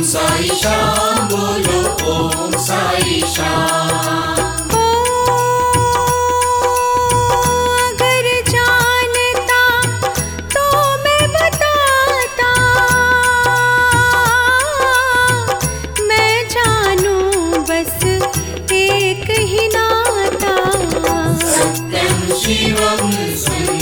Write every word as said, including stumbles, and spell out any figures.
साई श्याम बोलो ओम साई श्याम। अगर जानता तो मैं बताता, मैं जानूं बस एक ही नाता। सत्यं शिवं सुंदरं